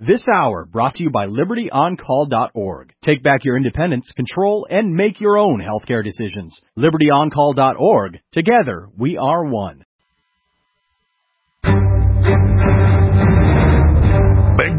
This hour brought to you by LibertyOnCall.org. Take back your independence, control, and make your own healthcare decisions. LibertyOnCall.org. Together, we are one. Big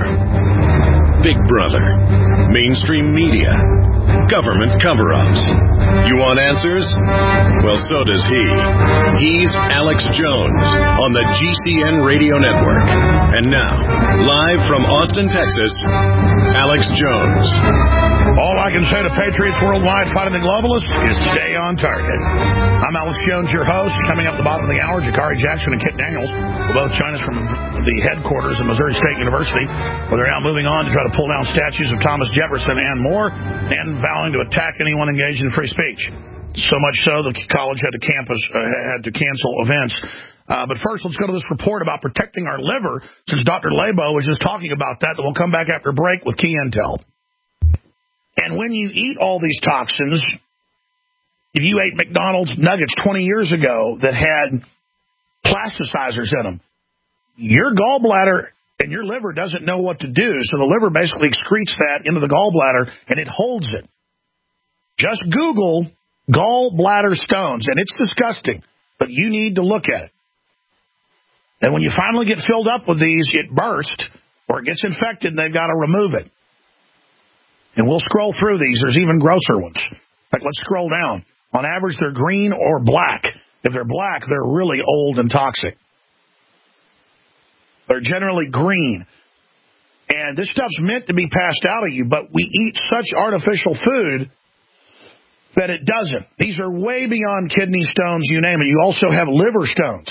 Brother, mainstream media, government cover-ups. You want answers? Well, so does he. He's Alex Jones on the GCN Radio Network. And now, live from Austin, Texas, Alex Jones. All I can say to patriots worldwide fighting the globalists is stay on target. I'm Alex Jones, your host. Coming up at the bottom of the hour, Jakari Jackson and Kit Daniels will both join us from the headquarters of Missouri State University, where they're now moving on to try to pull down statues of Thomas Jefferson and more, and vowing to attack anyone engaged in free speech. So much so, the college had to cancel events. But first, let's go to this report about protecting our liver, since Dr. Labo was just talking about that. We'll come back after break with key intel. And when you eat all these toxins, if you ate McDonald's nuggets 20 years ago that had plasticizers in them, your gallbladder and your liver doesn't know what to do, so the liver basically excretes that into the gallbladder, and it holds it. Just Google gallbladder stones, and it's disgusting, but you need to look at it. And when you finally get filled up with these, it bursts, or it gets infected, and they've got to remove it. And we'll scroll through these. There's even grosser ones. Like, let's scroll down. On average, they're green or black. If they're black, they're really old and toxic. They're generally green. And this stuff's meant to be passed out of you, but we eat such artificial food that it doesn't. These are way beyond kidney stones, you name it. You also have liver stones.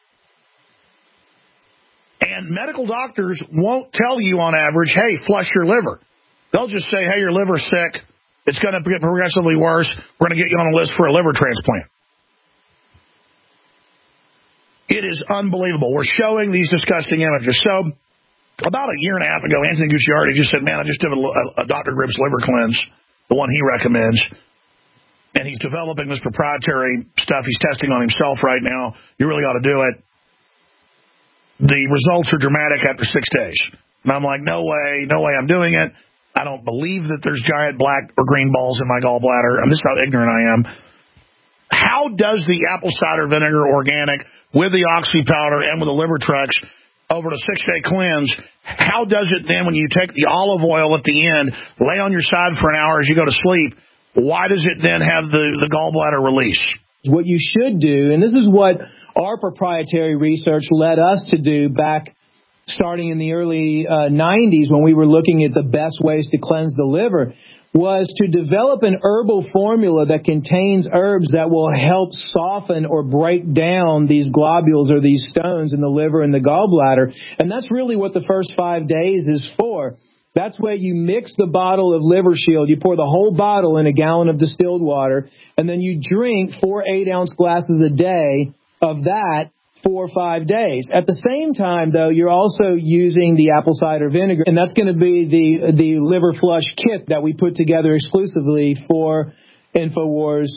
And medical doctors won't tell you on average, hey, flush your liver. They'll just say, hey, your liver's sick. It's going to get progressively worse. We're going to get you on a list for a liver transplant. It is unbelievable. We're showing these disgusting images. So about a year and a half ago, Anthony Gucciardi just said, man, I just did a Dr. Gribbs liver cleanse, the one he recommends. And he's developing this proprietary stuff he's testing on himself right now. You really ought to do it. The results are dramatic after 6 days. And I'm like, no way I'm doing it. I don't believe that there's giant black or green balls in my gallbladder. I'm just how ignorant I am. How does the apple cider vinegar organic with the oxy powder and with the liver trex over a 6-day cleanse, how does it then when you take the olive oil at the end, lay on your side for an hour as you go to sleep, why does it then have the gallbladder release? What you should do, and this is what our proprietary research led us to do back starting in the early 90s when we were looking at the best ways to cleanse the liver, was to develop an herbal formula that contains herbs that will help soften or break down these globules or these stones in the liver and the gallbladder. And that's really what the first 5 days is for. That's where you mix the bottle of Liver Shield. You pour the whole bottle in a gallon of distilled water, and then you drink 4 8-ounce glasses a day of that 4 or 5 days. At the same time, though, you're also using the apple cider vinegar, and that's going to be the liver flush kit that we put together exclusively for InfoWars,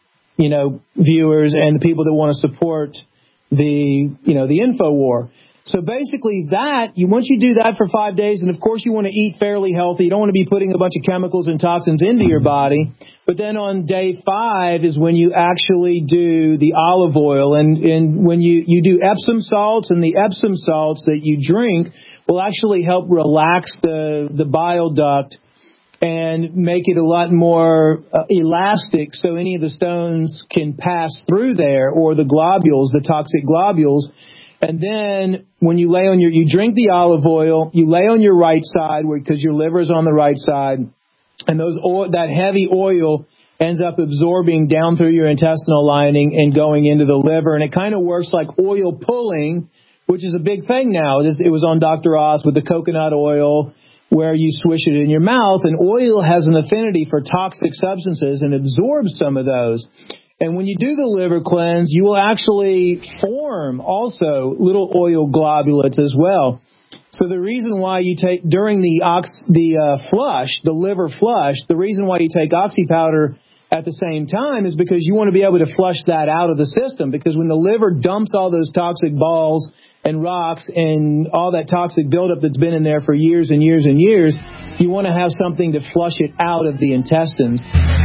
viewers and the people that want to support the InfoWar. So basically once you do that for 5 days, and of course you want to eat fairly healthy, you don't want to be putting a bunch of chemicals and toxins into your body, but then on day 5 is when you actually do the olive oil, and when you do Epsom salts, and the Epsom salts that you drink will actually help relax the bile duct and make it a lot more elastic so any of the stones can pass through there, or the globules, the toxic globules. And then when you you drink the olive oil, you lay on your right side because your liver is on the right side, and that heavy oil ends up absorbing down through your intestinal lining and going into the liver. And it kind of works like oil pulling, which is a big thing now. It was on Dr. Oz with the coconut oil, where you swish it in your mouth, and oil has an affinity for toxic substances and absorbs some of those. And when you do the liver cleanse, you will actually form also little oil globulates as well. So the reason why you take, during the liver flush, the reason why you take oxy powder at the same time is because you want to be able to flush that out of the system. Because when the liver dumps all those toxic balls and rocks and all that toxic buildup that's been in there for years and years and years, you want to have something to flush it out of the intestines.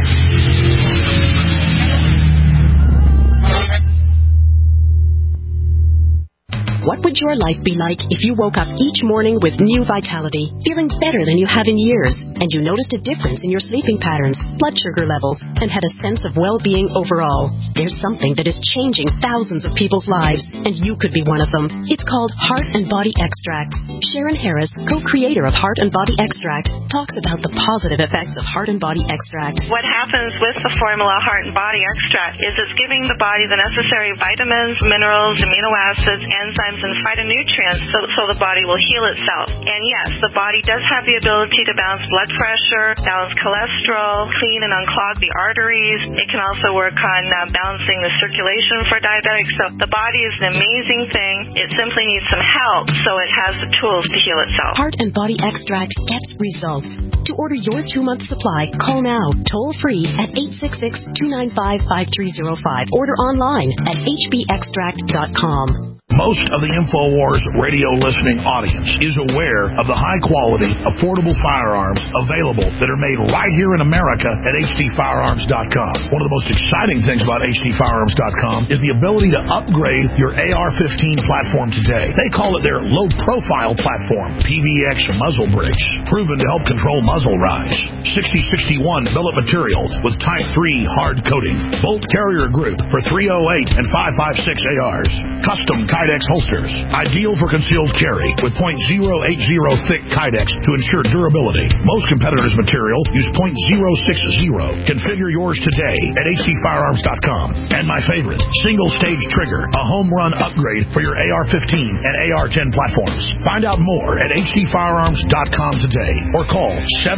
What would your life be like if you woke up each morning with new vitality, feeling better than you have in years, and you noticed a difference in your sleeping patterns, blood sugar levels, and had a sense of well-being overall? There's something that is changing thousands of people's lives, and you could be one of them. It's called Heart and Body Extract. Sharon Harris, co-creator of Heart and Body Extract, talks about the positive effects of Heart and Body Extract. What happens with the formula Heart and Body Extract is it's giving the body the necessary vitamins, minerals, amino acids, enzymes, and phytonutrients so the body will heal itself. And yes, the body does have the ability to balance blood pressure, balance cholesterol, clean and unclog the arteries. It can also work on balancing the circulation for diabetics. So the body is an amazing thing. It simply needs some help so it has the tools to heal itself. Heart and Body Extract gets results. To order your 2-month supply, call now, toll free at 866-295-5305. Order online at hbextract.com. Most of the InfoWars radio listening audience is aware of the high-quality, affordable firearms available that are made right here in America at hdfirearms.com. One of the most exciting things about hdfirearms.com is the ability to upgrade your AR-15 platform today. They call it their low-profile platform, PVX muzzle brakes, proven to help control muzzle rise. 6061 billet material with Type 3 hard coating. Bolt carrier group for 308 and 5.56 ARs. Custom Kydex holsters, ideal for concealed carry with .080 thick Kydex to ensure durability. Most competitors' material use .060. Configure yours today at hdfirearms.com. And my favorite, single-stage trigger, a home run upgrade for your AR-15 and AR-10 platforms. Find out more at hdfirearms.com today or call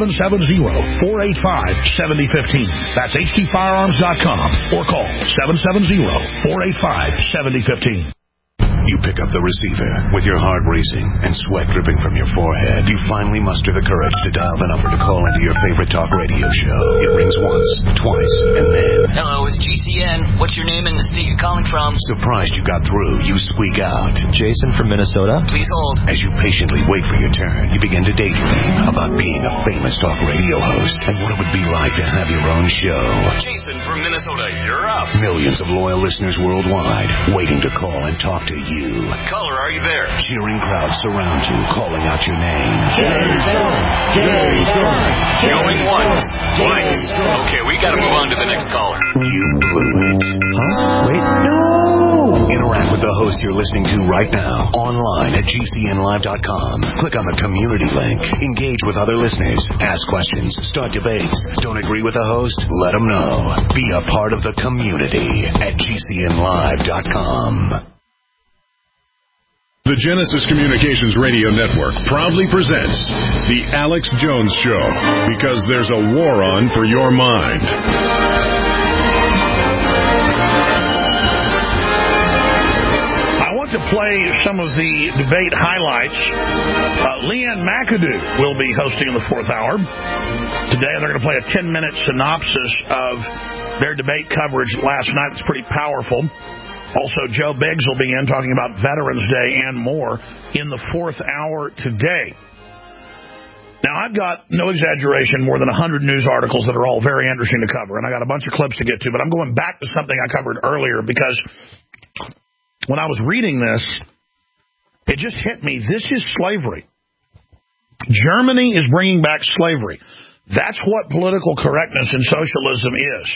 770-485-7015. That's hdfirearms.com or call 770-485-7015. You pick up the receiver with your heart racing and sweat dripping from your forehead. You finally muster the courage to dial the number to call into your favorite talk radio show. It rings once, twice, and then... Hello, it's GCN. What's your name and the state you're calling from? Surprised you got through, you squeak out. Jason from Minnesota? Please hold. As you patiently wait for your turn, you begin to daydream about being a famous talk radio host and what it would be like to have your own show. Jason from Minnesota, you're up. Millions of loyal listeners worldwide waiting to call and talk to you. Caller, are you there? Cheering crowds surround you, calling out your name. Jason! Jason! Going once, twice. Okay, we gotta move on to the next caller. You blew it. Huh? Wait, no! Interact with the host you're listening to right now, online at GCNlive.com. Click on the community link. Engage with other listeners. Ask questions. Start debates. Don't agree with the host? Let them know. Be a part of the community at GCNlive.com. The Genesis Communications Radio Network proudly presents The Alex Jones Show, because there's a war on for your mind. I want to play some of the debate highlights. Leanne McAdoo will be hosting in the fourth hour. Today they're going to play a 10-minute synopsis of their debate coverage last night. It's pretty powerful. Also, Joe Biggs will be in talking about Veterans Day and more in the fourth hour today. Now, I've got, no exaggeration, more than 100 news articles that are all very interesting to cover, and I got a bunch of clips to get to, but I'm going back to something I covered earlier because when I was reading this, it just hit me. This is slavery. Germany is bringing back slavery. That's what political correctness in socialism is.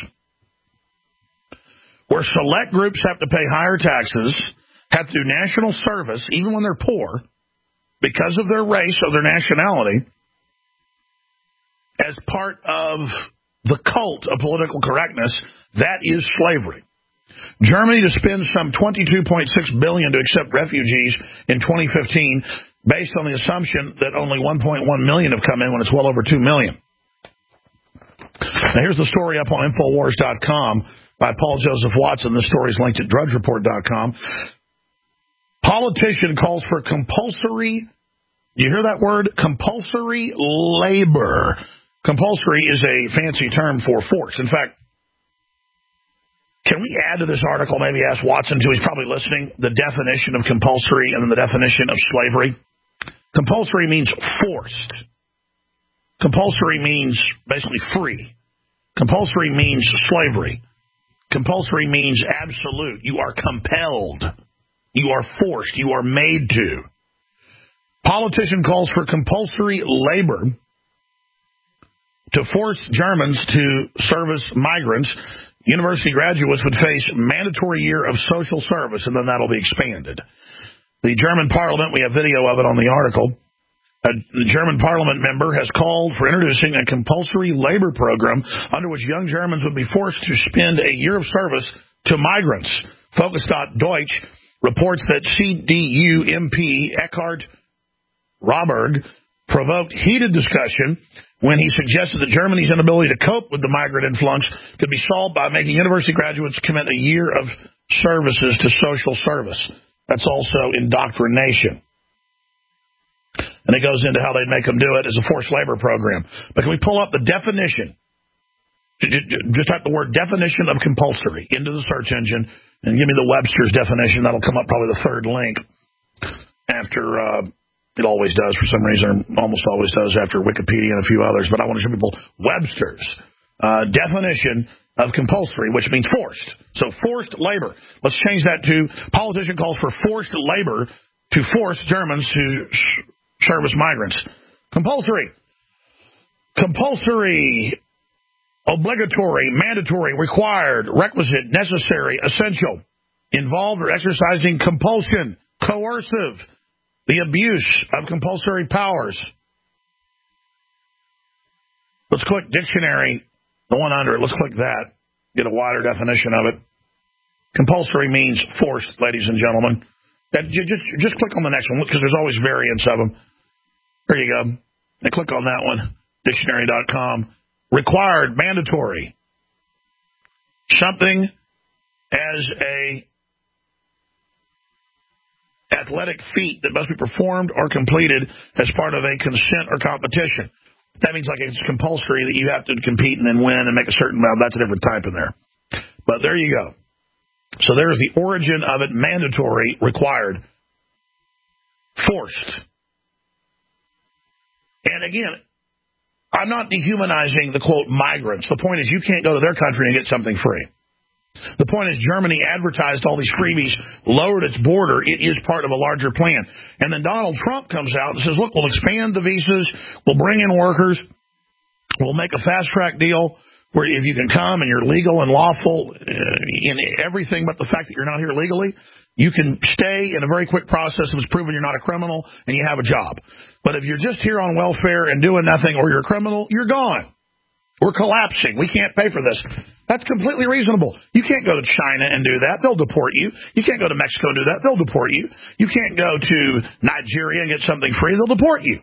Where select groups have to pay higher taxes, have to do national service, even when they're poor, because of their race or their nationality, as part of the cult of political correctness, that is slavery. Germany to spend some $22.6 billion to accept refugees in 2015, based on the assumption that only 1.1 million have come in when it's well over 2 million. Now, here's the story up on Infowars.com. By Paul Joseph Watson. The story is linked at DrudgeReport.com. Politician calls for compulsory, you hear that word? Compulsory labor. Compulsory is a fancy term for force. In fact, Can we add to this article, maybe ask Watson, too, he's probably listening, the definition of compulsory and then the definition of slavery? Compulsory means forced. Compulsory means basically free. Compulsory means slavery. Compulsory means absolute. You are compelled. You are forced. You are made to. Politician calls for compulsory labor to force Germans to service migrants. University graduates would face mandatory year of social service, and then that'll be expanded. The German parliament, we have video of it on the article, the German parliament member has called for introducing a compulsory labor program under which young Germans would be forced to spend a year of service to migrants. Focus.Deutsch reports that CDU MP Eckhard Roberg provoked heated discussion when he suggested that Germany's inability to cope with the migrant influx could be solved by making university graduates commit a year of services to social service. That's also indoctrination. And it goes into how they'd make them do it as a forced labor program. But can we pull up the definition? Just type the word definition of compulsory into the search engine and give me the Webster's definition. That'll come up probably the third link after... It always does for some reason, almost always does after Wikipedia and a few others. But I want to show people Webster's definition of compulsory, which means forced. So forced labor. Let's change that to politician calls for forced labor to force Germans to service migrants. Compulsory. Compulsory. Obligatory, mandatory, required, requisite, necessary, essential. Involved or exercising compulsion. Coercive. The abuse of compulsory powers. Let's click dictionary, the one under it. Let's click that. Get a wider definition of it. Compulsory means forced, ladies and gentlemen. Just click on the next one because there's always variants of them. There you go. And click on that one. Dictionary.com. Required, mandatory. Something as a athletic feat that must be performed or completed as part of a consent or competition. That means like it's compulsory that you have to compete and then win and make a certain amount. That's a different type in there. But there you go. So there's the origin of it. Mandatory, required, forced. And again, I'm not dehumanizing the, quote, migrants. The point is you can't go to their country and get something free. The point is Germany advertised all these freebies, lowered its border. It is part of a larger plan. And then Donald Trump comes out and says, look, we'll expand the visas. We'll bring in workers. We'll make a fast-track deal where if you can come and you're legal and lawful in everything but the fact that you're not here legally, you can stay in a very quick process if it's proven you're not a criminal and you have a job. But if you're just here on welfare and doing nothing or you're a criminal, you're gone. We're collapsing. We can't pay for this. That's completely reasonable. You can't go to China and do that. They'll deport you. You can't go to Mexico and do that. They'll deport you. You can't go to Nigeria and get something free. They'll deport you.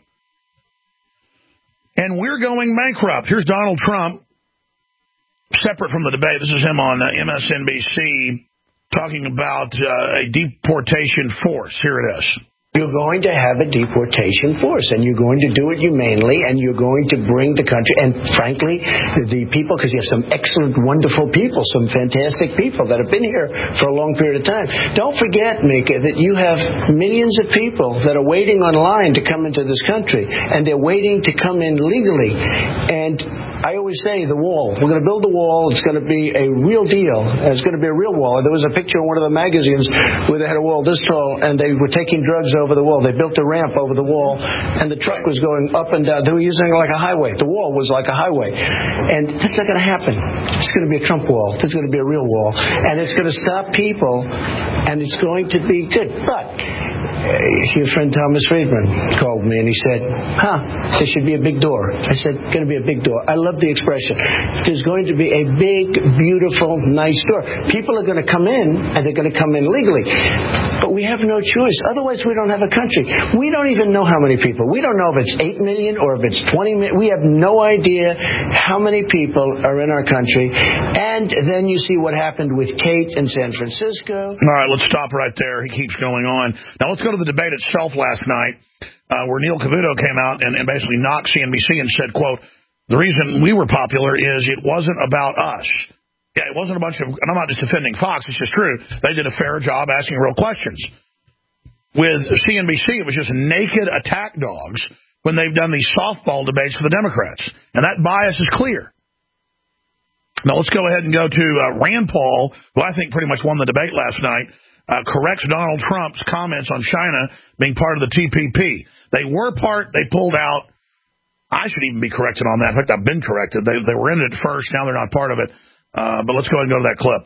And we're going bankrupt. Here's Donald Trump, separate from the debate. This is him on MSNBC talking about a deportation force. Here it is. You're going to have a deportation force, and you're going to do it humanely, and you're going to bring the country, and frankly, the people, because you have some excellent, wonderful people, some fantastic people that have been here for a long period of time. Don't forget, Mika, that you have millions of people that are waiting online to come into this country, and they're waiting to come in legally. And I always say the wall. We're going to build the wall. It's going to be a real deal. It's going to be a real wall. There was a picture in one of the magazines where they had a wall this tall, and they were taking drugs over the wall. They built a ramp over the wall, and the truck was going up and down. They were using it like a highway. The wall was like a highway. And that's not going to happen. It's going to be a Trump wall. It's going to be a real wall. And it's going to stop people, and it's going to be good. But your friend Thomas Friedman called me, and he said, there should be a big door. I said, going to be a big door. I love the expression. There's going to be a big, beautiful, nice door. People are going to come in, and they're going to come in legally. But we have no choice. Otherwise, we don't have a country. We don't even know how many people. We don't know if it's 8 million or if it's 20 million. We have no idea how many people are in our country. And then you see what happened with Kate in San Francisco. All right, let's stop right there. He keeps going on. Now, let's go to the debate itself last night where Neil Cavuto came out and basically knocked CNBC and said, quote, the reason we were popular is it wasn't about us. Yeah, it wasn't a bunch of, and I'm not just defending Fox, it's just true. They did a fair job asking real questions. With CNBC, it was just naked attack dogs when they've done these softball debates for the Democrats. And that bias is clear. Now, let's go ahead and go to Rand Paul, who I think pretty much won the debate last night, corrects Donald Trump's comments on China being part of the TPP. They were part, they pulled out. I should even be corrected on that. In fact, I've been corrected. They were in it first, now they're not part of it. But let's go ahead and go to that clip.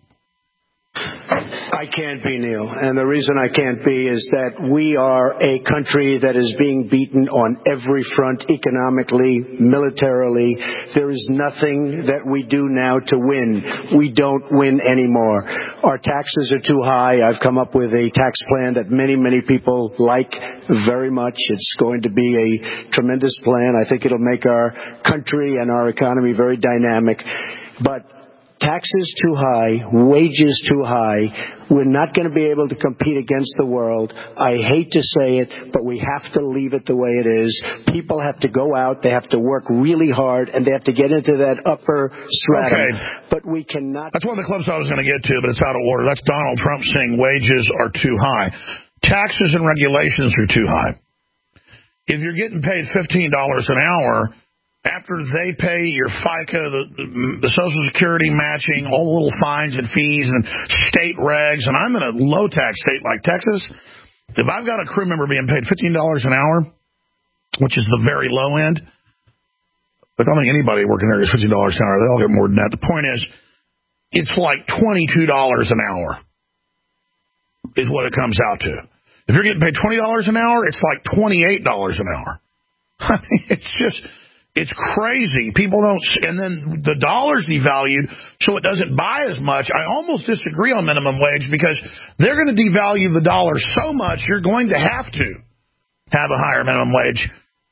I can't be, Neil. And the reason I can't be is that we are a country that is being beaten on every front, economically, militarily. There is nothing that we do now to win. We don't win anymore. Our taxes are too high. I've come up with a tax plan that many, many people like very much. It's going to be a tremendous plan. I think it'll make our country and our economy very dynamic. But taxes too high, wages too high. We're not going to be able to compete against the world. I hate to say it, but we have to leave it the way it is. People have to go out. They have to work really hard, and they have to get into that upper stratum. Okay. But we cannot. That's one of the clips I was going to get to, but it's out of order. That's Donald Trump saying wages are too high. Taxes and regulations are too high. If you're getting paid $15 an hour, after they pay your FICA, the Social Security matching, all the little fines and fees and state regs, and I'm in a low-tax state like Texas, if I've got a crew member being paid $15 an hour, which is the very low end, but I don't think anybody working there gets $15 an hour. They all get more than that. The point is, it's like $22 an hour is what it comes out to. If you're getting paid $20 an hour, it's like $28 an hour. I mean, it's just... It's crazy. People don't, and then the dollar's devalued, so it doesn't buy as much. I almost disagree on minimum wage because they're going to devalue the dollar so much, you're going to have a higher minimum wage.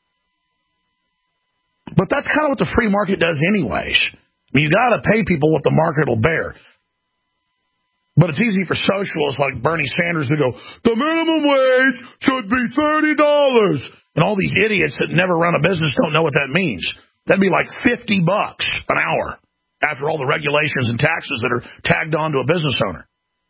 But that's kind of what the free market does anyways. I mean, you got to pay people what the market will bear. But it's easy for socialists like Bernie Sanders to go, the minimum wage should be $30. And all these idiots that never run a business don't know what that means. That'd be like $50 an hour after all the regulations and taxes that are tagged on to a business owner.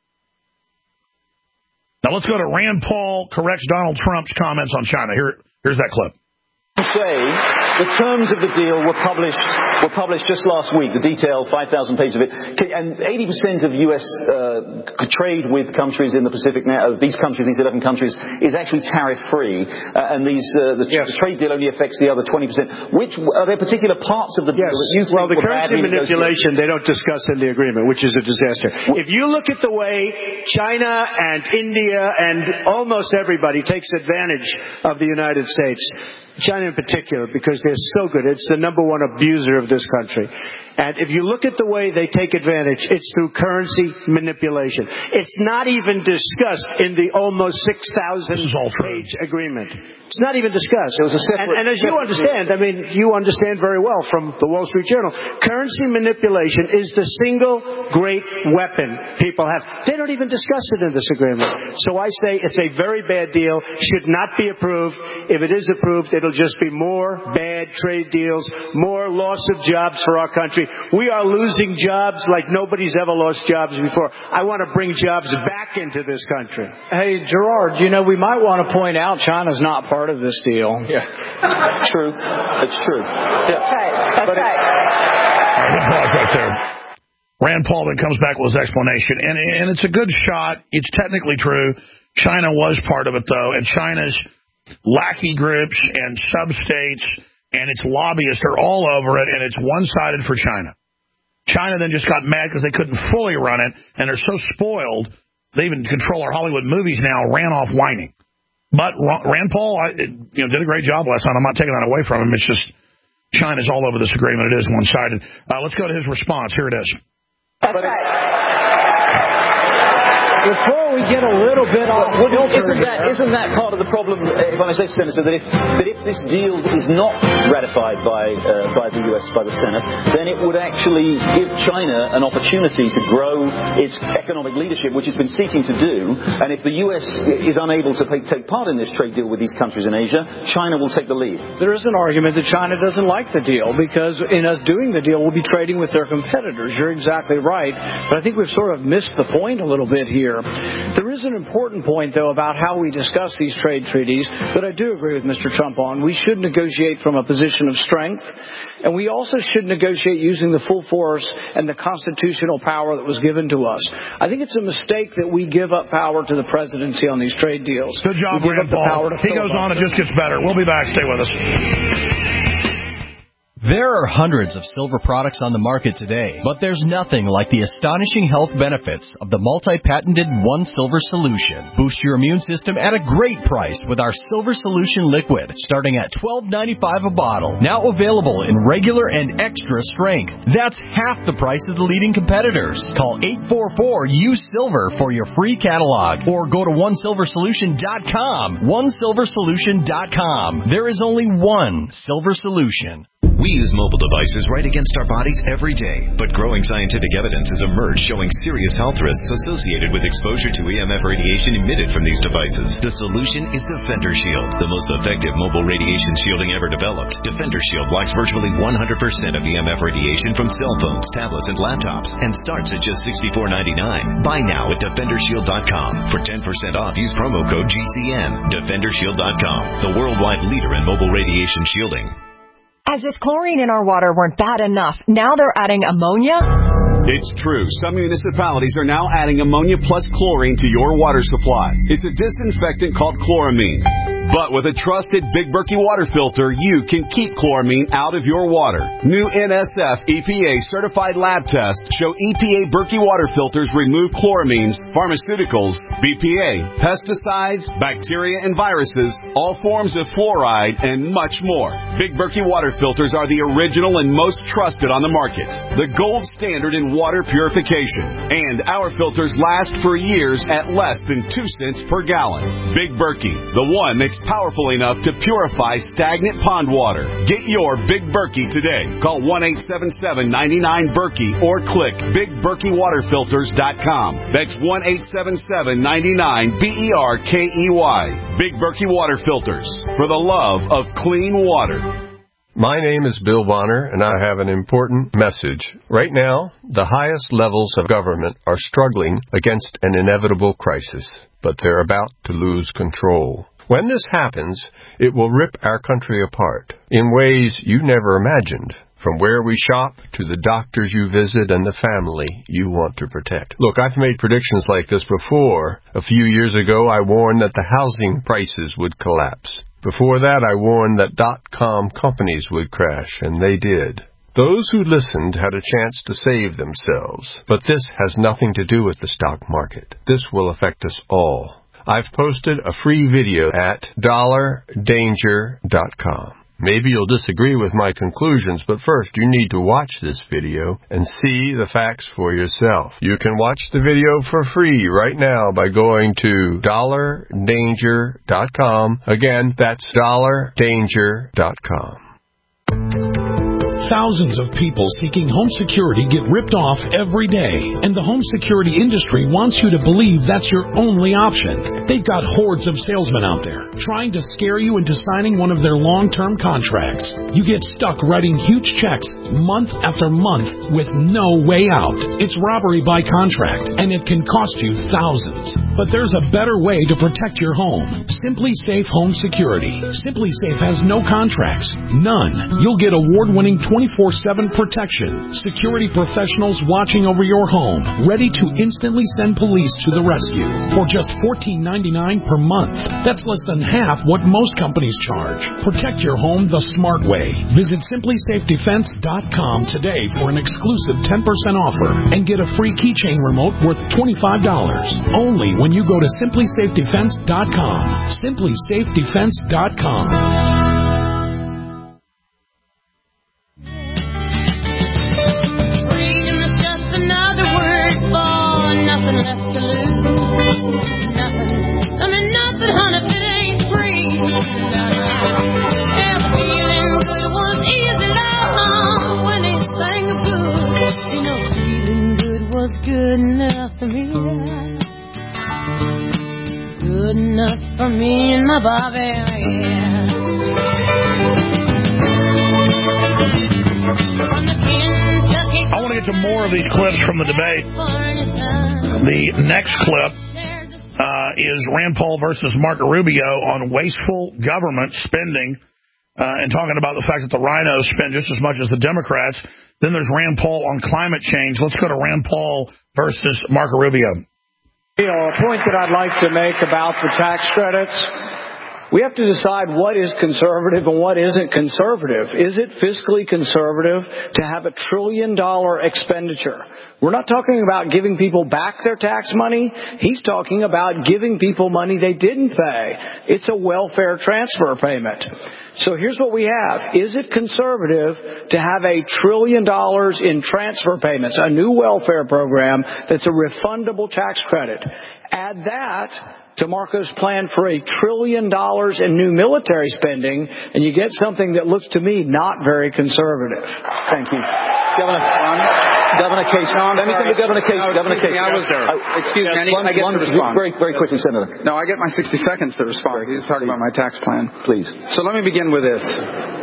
Now let's go to Rand Paul corrects Donald Trump's comments on China. Here's that clip. Say the terms of the deal were published just last week, the detailed 5,000 pages of it, and 80% of U.S. trade with countries in the Pacific now, these 11 countries, is actually tariff-free, and the trade deal only affects the other 20%. Are there particular parts of the deal that you think the currency manipulation they don't discuss in the agreement, which is a disaster. If you look at the way China and India and almost everybody takes advantage of the United States, China in particular, because they're so good. It's the number one abuser of this country. And if you look at the way they take advantage, it's through currency manipulation. It's not even discussed in the almost 6,000-page agreement. It's not even discussed. It was a separate, and as you understand, I mean, you understand very well from the Wall Street Journal, currency manipulation is the single great weapon people have. They don't even discuss it in this agreement. So I say it's a very bad deal, should not be approved. If it is approved, it'll just be more bad trade deals, more loss of jobs for our country. We are losing jobs like nobody's ever lost jobs before. I want to bring jobs back into this country. Hey, Gerard, we might want to point out China's not part of this deal. Yeah. True. It's true. Yeah. That's right. That's right. Good pause right there. Rand Paul then comes back with his explanation, and it's a good shot. It's technically true. China was part of it, though, and China's lackey groups and sub-states and its lobbyists are all over it, and it's one-sided for China. China then just got mad because they couldn't fully run it, and they're so spoiled, they even control our Hollywood movies now, ran off whining. But Rand Paul did a great job last night. I'm not taking that away from him. It's just China's all over this agreement. It is one-sided. Let's go to his response. Here it is. That's right. Before we get a little bit off isn't that part of the problem, if I may say, Senator, that if this deal is not ratified by the US, by the Senate, then it would actually give China an opportunity to grow its economic leadership, which it's been seeking to do. And if the US is unable to take part in this trade deal with these countries in Asia, China will take the lead. There is an argument that China doesn't like the deal because in us doing the deal, we'll be trading with their competitors. You're exactly right. But I think we've sort of missed the point a little bit here. There is an important point, though, about how we discuss these trade treaties that I do agree with Mr. Trump on. We should negotiate from a position of strength, and we also should negotiate using the full force and the constitutional power that was given to us. I think it's a mistake that we give up power to the presidency on these trade deals. Good job, Rand Paul. He goes on, it just gets better. We'll be back. Stay with us. There are hundreds of silver products on the market today, but there's nothing like the astonishing health benefits of the multi-patented One Silver Solution. Boost your immune system at a great price with our Silver Solution Liquid, starting at $12.95 a bottle. Now available in regular and extra strength. That's half the price of the leading competitors. Call 844-USILVER for your free catalog, or go to OneSilverSolution.com. OneSilverSolution.com. There is only one Silver Solution. We use mobile devices right against our bodies every day, but growing scientific evidence has emerged showing serious health risks associated with exposure to EMF radiation emitted from these devices. The solution is Defender Shield, the most effective mobile radiation shielding ever developed. Defender Shield blocks virtually 100% of EMF radiation from cell phones, tablets, and laptops, and starts at just $64.99. Buy now at DefenderShield.com. For 10% off, use promo code GCN. DefenderShield.com, the worldwide leader in mobile radiation shielding. As if chlorine in our water weren't bad enough, now they're adding ammonia? It's true. Some municipalities are now adding ammonia plus chlorine to your water supply. It's a disinfectant called chloramine. But with a trusted Big Berkey water filter, you can keep chloramine out of your water. New NSF EPA certified lab tests show EPA Berkey water filters remove chloramines, pharmaceuticals, BPA, pesticides, bacteria and viruses, all forms of fluoride, and much more. Big Berkey water filters are the original and most trusted on the market. The gold standard in water purification. And our filters last for years at less than 2 cents per gallon. Big Berkey, the one that's powerful enough to purify stagnant pond water. Get your Big Berkey today. Call 1-877-99-BERKEY or click BigBerkeyWaterFilters.com. That's 1-877-99-BERKEY. Big Berkey Water Filters, for the love of clean water. My name is Bill Bonner, and I have an important message. Right now, the highest levels of government are struggling against an inevitable crisis, but they're about to lose control. When this happens, it will rip our country apart in ways you never imagined, from where we shop to the doctors you visit and the family you want to protect. Look, I've made predictions like this before. A few years ago, I warned that the housing prices would collapse. Before that, I warned that .com companies would crash, and they did. Those who listened had a chance to save themselves, but this has nothing to do with the stock market. This will affect us all. I've posted a free video at $danger.com. Maybe you'll disagree with my conclusions, but first you need to watch this video and see the facts for yourself. You can watch the video for free right now by going to $danger.com. Again, that's $danger.com. Thousands of people seeking home security get ripped off every day, and the home security industry wants you to believe that's your only option. They've got hordes of salesmen out there trying to scare you into signing one of their long-term contracts. You get stuck writing huge checks month after month with no way out. It's robbery by contract, and it can cost you thousands. But there's a better way to protect your home. Simply Safe Home Security. Simply Safe has no contracts. None. You'll get award-winning 24/7 protection. Security professionals watching over your home, ready to instantly send police to the rescue for just $14.99 per month. That's less than half what most companies charge. Protect your home the smart way. Visit SimplySafeDefense.com today for an exclusive 10% offer and get a free keychain remote worth $25. Only when you go to SimplySafeDefense.com. SimplySafeDefense.com. Nothing, honey, if it ain't free. Yeah, the feeling good. good enough for me. Good enough for me and my Bobby, yeah. I want to get to more of these clips from the debate. The next clip is Rand Paul versus Marco Rubio on wasteful government spending and talking about the fact that the rhinos spend just as much as the Democrats. Then there's Rand Paul on climate change. Let's go to Rand Paul versus Marco Rubio. A point that I'd like to make about the tax credits, we have to decide what is conservative and what isn't conservative. Is it fiscally conservative to have $1 trillion expenditure? We're not talking about giving people back their tax money. He's talking about giving people money they didn't pay. It's a welfare transfer payment. So here's what we have. Is it conservative to have $1 trillion in transfer payments, a new welfare program that's a refundable tax credit? Add that to Marco's plan for $1 trillion in new military spending, and you get something that looks to me not very conservative. Thank you. Governor Case. No, let me come to Governor Case. Governor Case. Excuse me, I get to respond. Very quickly, Senator. No, I get my 60 seconds to respond. He's talking about my tax plan. Please. So let me begin with this.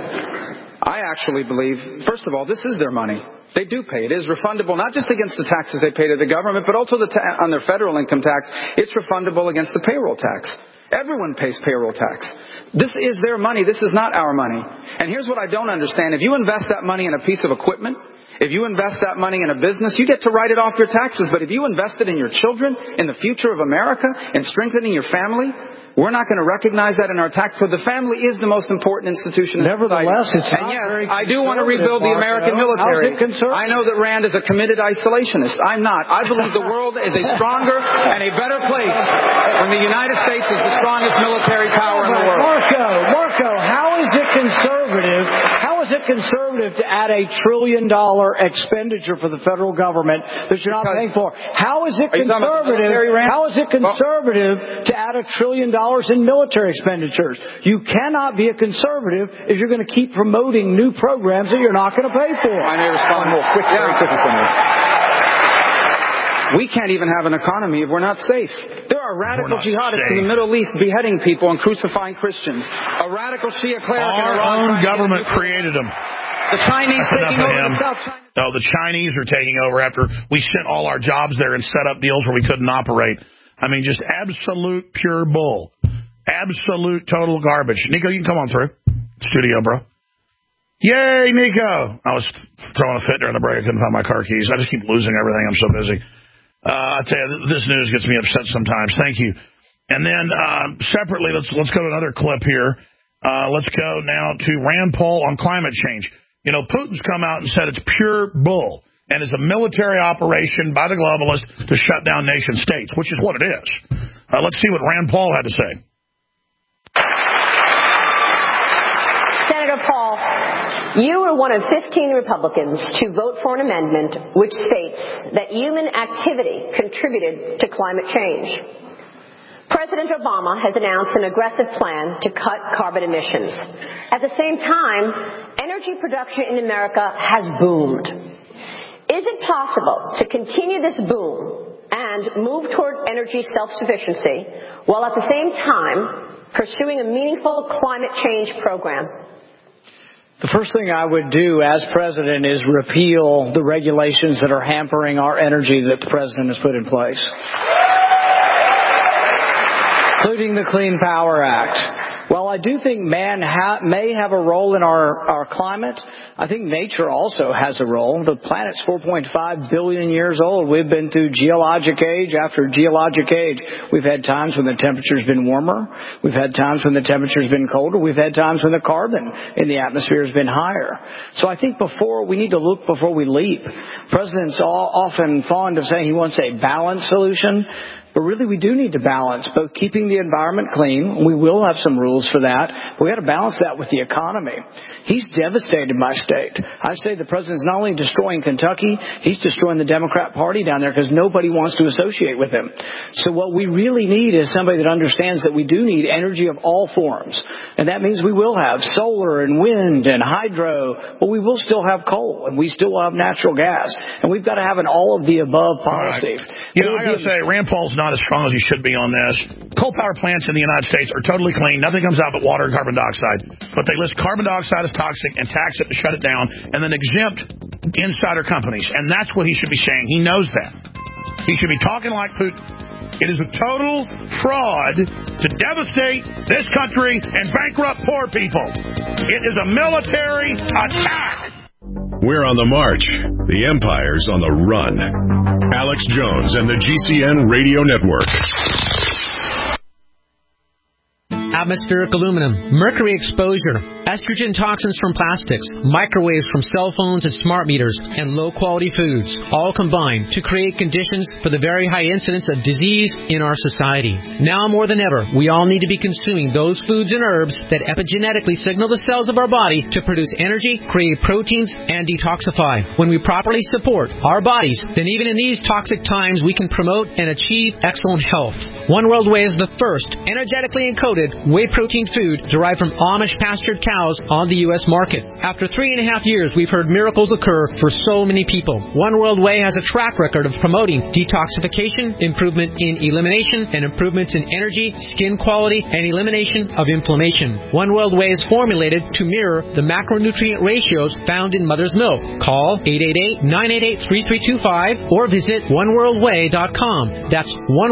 I actually believe, first of all, this is their money. They do pay. It is refundable, not just against the taxes they pay to the government, but also on their federal income tax. It's refundable against the payroll tax. Everyone pays payroll tax. This is their money. This is not our money. And here's what I don't understand. If you invest that money in a piece of equipment, if you invest that money in a business, you get to write it off your taxes. But if you invest it in your children, in the future of America, in strengthening your family, we're not going to recognize that in our tax code. The family is the most important institution in Nevertheless, society. it's not And yes, I do want to rebuild the American military. I know that Rand is a committed isolationist. I'm not. I believe the world is a stronger and a better place when the United States is the strongest military power in the world. Marco, how is it conservative? How is it conservative to add $1 trillion expenditure for the federal government that you're not paying for? How is it conservative? How is it conservative to add $1 trillion in military expenditures? You cannot be a conservative if you're going to keep promoting new programs that you're not going to pay for. I may respond more quickly. Very quickly, Senator. We can't even have an economy if we're not safe. There are radical jihadists in the Middle East beheading people and crucifying Christians. A radical Shia cleric in Iran. Our own government created them. The Chinese taking over the South China. No, the Chinese are taking over after we sent all our jobs there and set up deals where we couldn't operate. I mean, just absolute pure bull. Absolute total garbage. Nico, you can come on through. Studio, bro. Yay, Nico. I was throwing a fit during the break. I couldn't find my car keys. I just keep losing everything. I'm so busy. I tell you, this news gets me upset sometimes. Thank you. And then separately, let's go to another clip here. Let's go now to Rand Paul on climate change. You know, Putin's come out and said it's pure bull and is a military operation by the globalists to shut down nation states, which is what it is. Let's see what Rand Paul had to say. Senator Paul, you were one of 15 Republicans to vote for an amendment which states that human activity contributed to climate change. President Obama has announced an aggressive plan to cut carbon emissions. At the same time, energy production in America has boomed. Is it possible to continue this boom and move toward energy self-sufficiency while at the same time pursuing a meaningful climate change program? The first thing I would do as president is repeal the regulations that are hampering our energy that the president has put in place, including the Clean Power Act. While I do think man may have a role in our climate, I think nature also has a role. The planet's 4.5 billion years old. We've been through geologic age after geologic age. We've had times when the temperature's been warmer. We've had times when the temperature's been colder. We've had times when the carbon in the atmosphere has been higher. So I think we need to look before we leap. President's often fond of saying he wants a balanced solution. But really, we do need to balance both keeping the environment clean. We will have some rules for that. But we got to balance that with the economy. He's devastated my state. I say the president's not only destroying Kentucky, he's destroying the Democrat Party down there because nobody wants to associate with him. So what we really need is somebody that understands that we do need energy of all forms. And that means we will have solar and wind and hydro, but we will still have coal and we still will have natural gas. And we've got to have an all-of-the-above policy. Right. You know, I got to say, Rand Paul's not as strong as he should be on this. Coal power plants in the United States are totally clean. Nothing comes out but water and carbon dioxide. But they list carbon dioxide as toxic and tax it to shut it down and then exempt insider companies. And that's what he should be saying. He knows that. He should be talking like Putin. It is a total fraud to devastate this country and bankrupt poor people. It is a military attack. We're on the march. The empire's on the run. Alex Jones and the GCN Radio Network. Atmospheric aluminum, mercury exposure, estrogen toxins from plastics, microwaves from cell phones and smart meters, and low-quality foods, all combine to create conditions for the very high incidence of disease in our society. Now more than ever, we all need to be consuming those foods and herbs that epigenetically signal the cells of our body to produce energy, create proteins, and detoxify. When we properly support our bodies, then even in these toxic times, we can promote and achieve excellent health. One World Whey is the first energetically encoded whey protein food derived from Amish pastured cows on the U.S. market. After 3.5 years, we've heard miracles occur for so many people. One World Whey has a track record of promoting detoxification, improvement in elimination, and improvements in energy, skin quality, and elimination of inflammation. One World Whey is formulated to mirror the macronutrient ratios found in mother's milk. Call 888-988-3325 or visit oneworldwhey.com. That's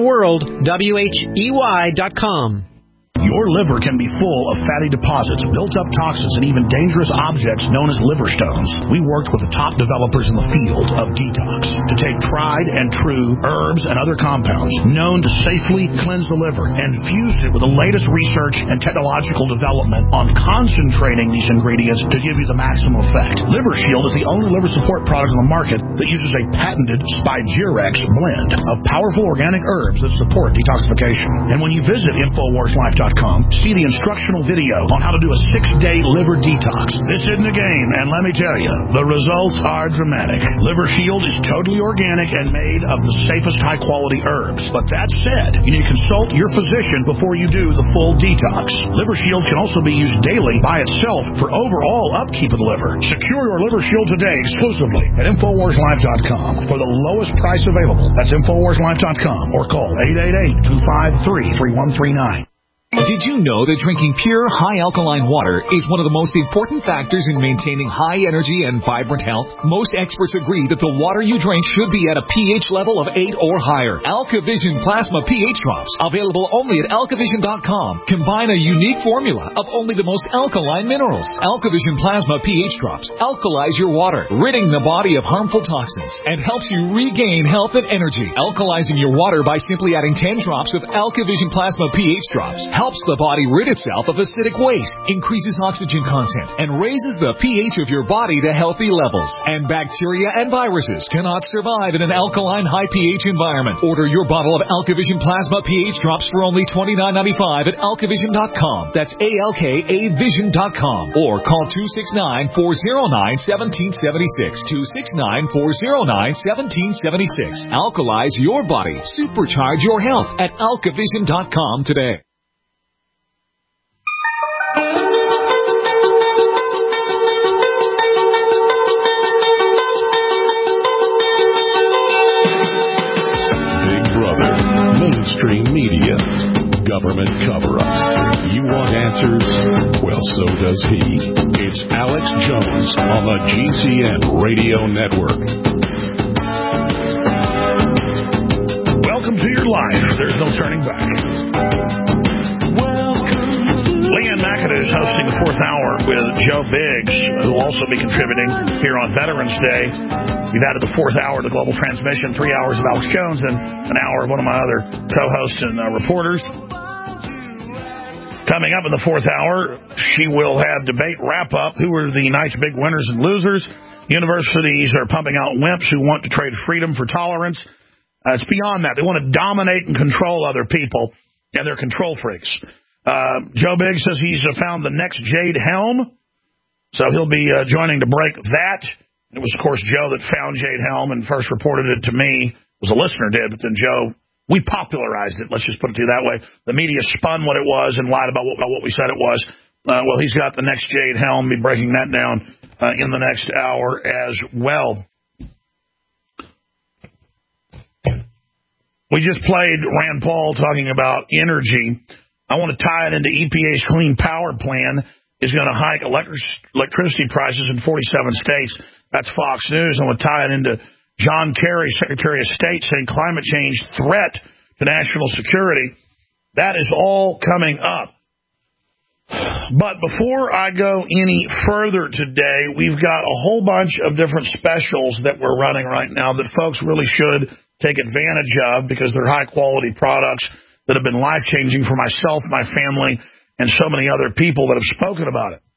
oneworldwhey.com. Your liver can be full of fatty deposits, built-up toxins, and even dangerous objects known as liver stones. We worked with the top developers in the field of detox to take tried and true herbs and other compounds known to safely cleanse the liver and fused it with the latest research and technological development on concentrating these ingredients to give you the maximum effect. Liver Shield is the only liver support product on the market that uses a patented Spigerex blend of powerful organic herbs that support detoxification. And when you visit InfoWarsLife.com, see the instructional video on how to do a 6-day liver detox. This isn't a game, and let me tell you, the results are dramatic. Liver Shield is totally organic and made of the safest high-quality herbs. But that said, you need to consult your physician before you do the full detox. Liver Shield can also be used daily by itself for overall upkeep of the liver. Secure your Liver Shield today exclusively at InfoWarsLife.com for the lowest price available. That's InfoWarsLife.com or call 888-253-3139. Did you know that drinking pure, high-alkaline water is one of the most important factors in maintaining high energy and vibrant health? Most experts agree that the water you drink should be at a pH level of 8 or higher. AlkaVision Plasma pH Drops, available only at AlkaVision.com, combine a unique formula of only the most alkaline minerals. AlkaVision Plasma pH Drops alkalize your water, ridding the body of harmful toxins, and helps you regain health and energy. Alkalizing your water by simply adding 10 drops of AlkaVision Plasma pH Drops helps the body rid itself of acidic waste, increases oxygen content, and raises the pH of your body to healthy levels. And bacteria and viruses cannot survive in an alkaline high pH environment. Order your bottle of AlkaVision Plasma pH Drops for only $29.95 at AlkaVision.com. That's ALKAVision.com. Or call 269-409-1776. 269-409-1776. Alkalize your body. Supercharge your health at AlkaVision.com today. Mainstream media, government cover-ups. You want answers? Well, so does he. It's Alex Jones on the GCN Radio Network. Welcome to your life. There's no turning back. Leanne McAdoo is hosting the 4th hour with Joe Biggs, who will also be contributing here on Veterans Day. We've added the 4th hour to Global Transmission, 3 hours of Alex Jones and an hour of one of my other co-hosts and reporters. Coming up in the 4th hour, she will have debate wrap-up. Who are the night's big winners and losers? Universities are pumping out wimps who want to trade freedom for tolerance. It's beyond that. They want to dominate and control other people, and they're control freaks. Joe Biggs says he's found the next Jade Helm, so he'll be joining to break that. It was, of course, Joe that found Jade Helm and first reported it to me. It was a listener did, but then Joe, we popularized it. Let's just put it to you that way. The media spun what it was and lied about what we said it was. Well, he's got the next Jade Helm. Be breaking that down in the next hour as well. We just played Rand Paul talking about energy. I want to tie it into EPA's Clean Power Plan is going to hike electricity prices in 47 states. That's Fox News. I want to tie it into John Kerry, Secretary of State, saying climate change threat to national security. That is all coming up. But before I go any further today, we've got a whole bunch of different specials that we're running right now that folks really should take advantage of because they're high-quality products that have been life-changing for myself, my family, and so many other people that have spoken about it,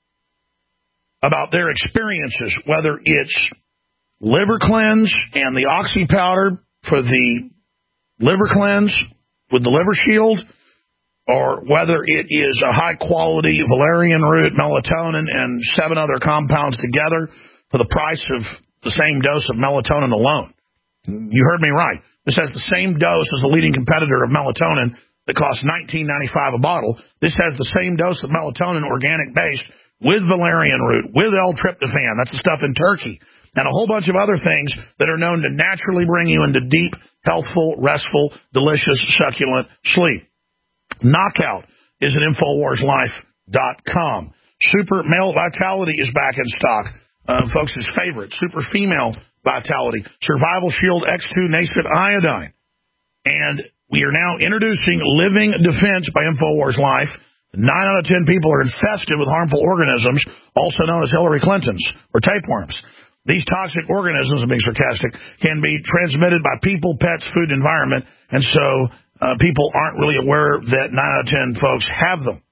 about their experiences, whether it's liver cleanse and the oxy powder for the liver cleanse with the liver shield, or whether it is a high-quality valerian root, melatonin, and 7 other compounds together for the price of the same dose of melatonin alone. You heard me right. This has the same dose as the leading competitor of melatonin that costs $19.95 a bottle. This has the same dose of melatonin, organic-based, with valerian root, with L-tryptophan. That's the stuff in turkey. And a whole bunch of other things that are known to naturally bring you into deep, healthful, restful, delicious, succulent sleep. Knockout is at InfoWarsLife.com. Super Male Vitality is back in stock. Folks' favorite, Super Female Vitality. Survival Shield X2 Nascent Iodine. And we are now introducing Living Defense by InfoWars Life. 9 out of 10 people are infested with harmful organisms, also known as Hillary Clinton's, or tapeworms. These toxic organisms, I'm being sarcastic, can be transmitted by people, pets, food, environment, and so people aren't really aware that 9 out of 10 folks have them.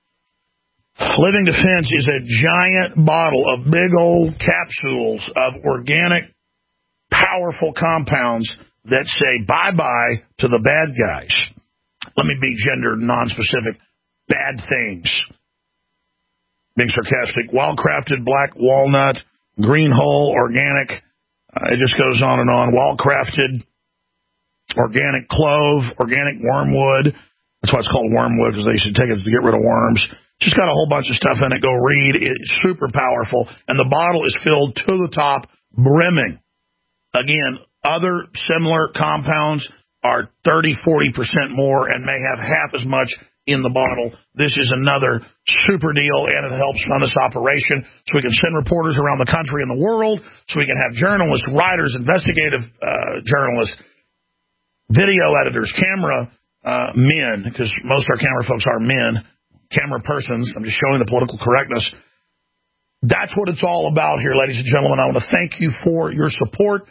Living Defense is a giant bottle of big old capsules of organic, powerful compounds that say bye-bye to the bad guys. Let me be gender non-specific. Bad things. Being sarcastic. Wild-crafted black walnut, green hull, organic. It just goes on and on. Wild-crafted organic clove, organic wormwood. That's why it's called wormwood, because they should take it to get rid of worms. Just got a whole bunch of stuff in it. Go read. It's super powerful. And the bottle is filled to the top, brimming. Again, other similar compounds are 30-40% more and may have half as much in the bottle. This is another super deal, and it helps run this operation so we can send reporters around the country and the world, so we can have journalists, writers, investigative journalists, video editors, camera men, because most of our camera folks are men, camera persons. I'm just showing the political correctness. That's what it's all about here, ladies and gentlemen. I want to thank you for your support.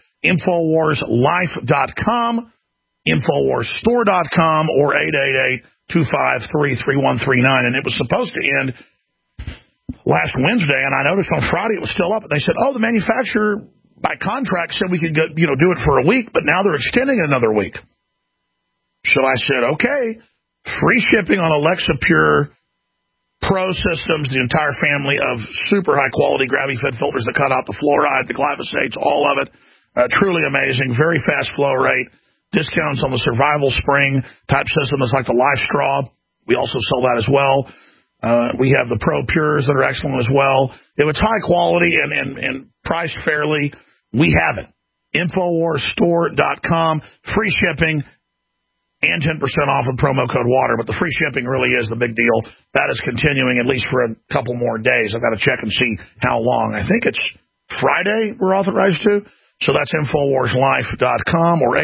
InfoWarsLife.com, InfoWarsStore.com, or 888-253-3139. And it was supposed to end last Wednesday, and I noticed on Friday it was still up. And they said, the manufacturer by contract said we could do it for a week, but now they're extending it another week. So I said, okay, free shipping on Alexa Pure Pro systems, the entire family of super high-quality gravity-fed filters that cut out the fluoride, the glyphosates, all of it. Truly amazing, very fast flow rate. Discounts on the Survival Spring type system is like the Life Straw. We also sell that as well. We have the Pro Pures that are excellent as well. If it's high quality and priced fairly, we have it. InfoWarsStore.com, free shipping, and 10% off with promo code WATER. But the free shipping really is the big deal. That is continuing at least for a couple more days. I've got to check and see how long. I think it's Friday we're authorized to. So that's InfoWarsLife.com or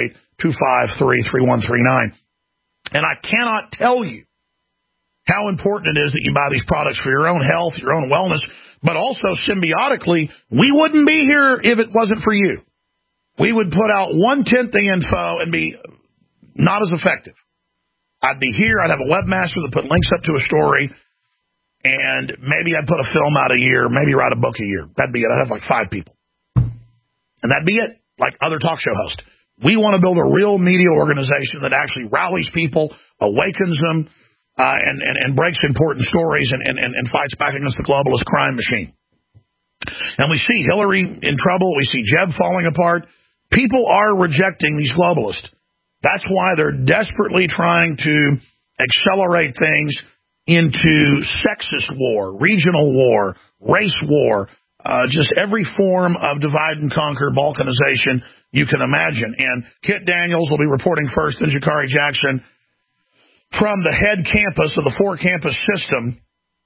888-253-3139. And I cannot tell you how important it is that you buy these products for your own health, your own wellness, but also symbiotically, we wouldn't be here if it wasn't for you. We would put out 1/10 the info and be not as effective. I'd be here, I'd have a webmaster that put links up to a story, and maybe I'd put a film out a year, maybe write a book a year. That'd be it. I'd have like 5 people. And that'd be it, like other talk show hosts. We want to build a real media organization that actually rallies people, awakens them, and breaks important stories and fights back against the globalist crime machine. And we see Hillary in trouble. We see Jeb falling apart. People are rejecting these globalists. That's why they're desperately trying to accelerate things into sexist war, regional war, race war, just every form of divide and conquer, balkanization you can imagine. And Kit Daniels will be reporting first, and Jakari Jackson from the head campus of the four-campus system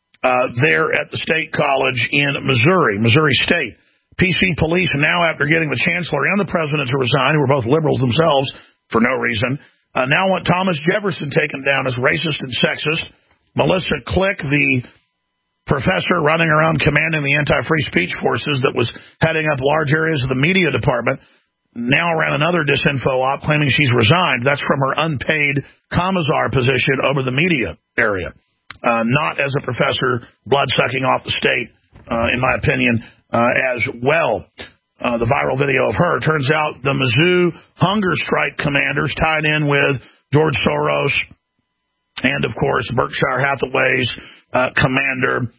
there at the State College in Missouri State. PC police now, after getting the chancellor and the president to resign, who were both liberals themselves for no reason, now want Thomas Jefferson taken down as racist and sexist. Melissa Click, the professor running around commanding the anti-free speech forces that was heading up large areas of the media department, now ran another disinfo op claiming she's resigned. That's from her unpaid commissar position over the media area. Not as a professor, blood-sucking off the state, in my opinion, as well. The viral video of her. Turns out the Mizzou hunger strike commanders tied in with George Soros and, of course, Berkshire Hathaway's commander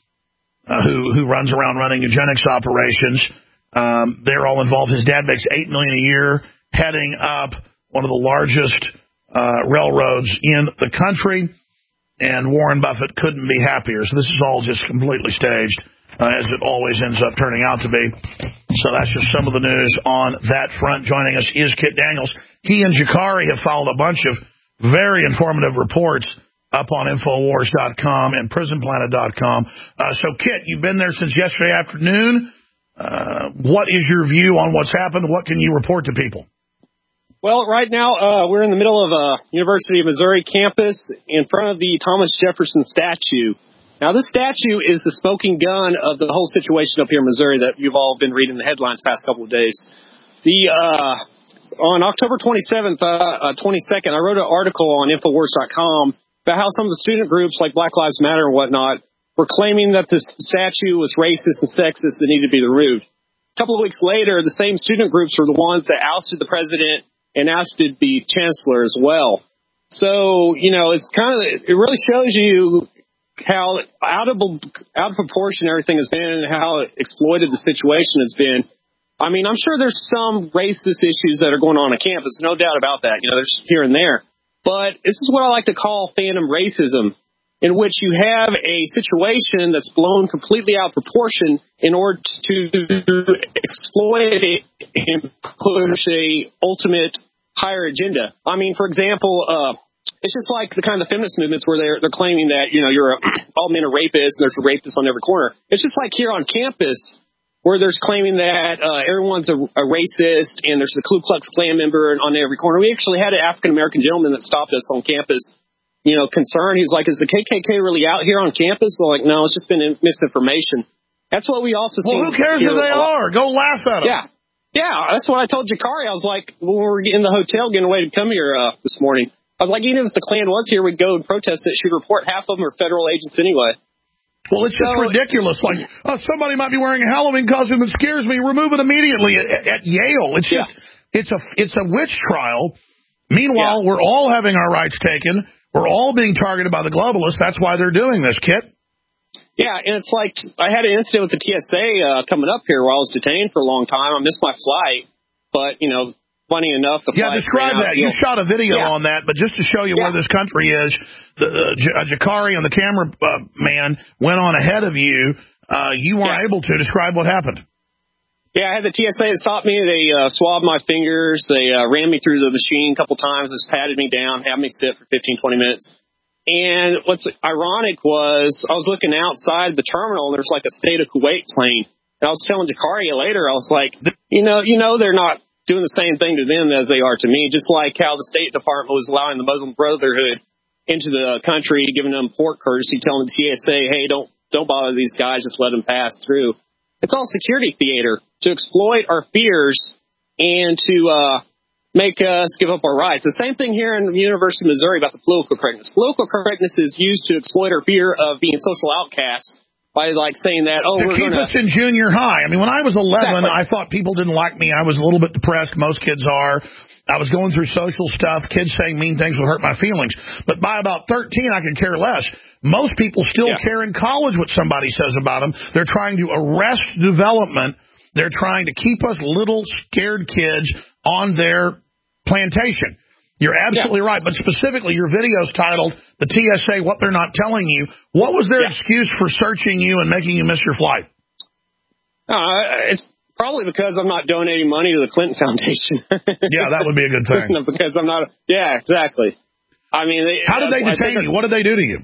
who runs around running eugenics operations. They're all involved. His dad makes $8 million a year heading up one of the largest railroads in the country, and Warren Buffett couldn't be happier. So this is all just completely staged, as it always ends up turning out to be. So that's just some of the news on that front. Joining us is Kit Daniels. He and Jakari have followed a bunch of very informative reports up on Infowars.com and PrisonPlanet.com. So, Kit, you've been there since yesterday afternoon. What is your view on what's happened? What can you report to people? Well, right now we're in the middle of University of Missouri campus in front of the Thomas Jefferson statue. Now, this statue is the smoking gun of the whole situation up here in Missouri that you've all been reading the headlines past couple of days. On October 22nd, I wrote an article on Infowars.com about how some of the student groups like Black Lives Matter and whatnot were claiming that this statue was racist and sexist and needed to be removed. A couple of weeks later, the same student groups were the ones that ousted the president and ousted the chancellor as well. So, you know, it really shows you how out of proportion everything has been and how exploited the situation has been. I mean, I'm sure there's some racist issues that are going on campus, no doubt about that. You know, there's here and there. But this is what I like to call phantom racism, in which you have a situation that's blown completely out of proportion in order to exploit it and push a ultimate higher agenda. I mean, for example, it's just like the kind of feminist movements where they're claiming that, you know, all men are rapists and there's a rapist on every corner. It's just like here on campus where there's claiming that everyone's a racist and there's a Ku Klux Klan member on every corner. We actually had an African-American gentleman that stopped us on campus, you know, concerned. He was like, is the KKK really out here on campus? I'm like, no, it's just been misinformation. That's what we also see. Well, who cares who they are? Go laugh at them. Yeah. Yeah, that's what I told Jakari. I was like, when we were in the hotel getting ready to come here this morning, I was like, even if the Klan was here, we'd go and protest it. She'd report half of them are federal agents anyway. Well, it's just ridiculous. Like, somebody might be wearing a Halloween costume that scares me. Remove it immediately at Yale. It's just, it's a witch trial. Meanwhile, we're all having our rights taken. We're all being targeted by the globalists. That's why they're doing this, Kit. Yeah, and it's like I had an incident with the TSA coming up here where I was detained for a long time. I missed my flight, but, you know, funny enough, the flight describe that. You shot a video on that, but just to show you where this country is, Jakari and the camera man went on ahead of you. You weren't able to describe what happened. Yeah, I had the TSA that stopped me. They swabbed my fingers. They ran me through the machine a couple times. Just patted me down, had me sit for 15, 20 minutes. And what's ironic was I was looking outside the terminal, and there's like a State of Kuwait plane. And I was telling Jakari later, I was like, you know, they're not doing the same thing to them as they are to me, just like how the State Department was allowing the Muslim Brotherhood into the country, giving them port courtesy, telling the TSA, hey, don't bother these guys, just let them pass through. It's all security theater to exploit our fears and to make us give up our rights. The same thing here in the University of Missouri about the political correctness. Political correctness is used to exploit our fear of being social outcasts by like saying that. Oh, to keep us in junior high. I mean, when I was 11, I thought people didn't like me. I was a little bit depressed. Most kids are. I was going through social stuff. Kids saying mean things would hurt my feelings. But by about 13, I could care less. Most people still care in college what somebody says about them. They're trying to arrest development. They're trying to keep us little scared kids on their plantation. You're absolutely right. But specifically, your video's titled, The TSA, What They're Not Telling You. What was their excuse for searching you and making you miss your flight? It's probably because I'm not donating money to the Clinton Foundation. Yeah, that would be a good thing. Because I'm not. Yeah, exactly. I mean, how did they detain you? What did they do to you?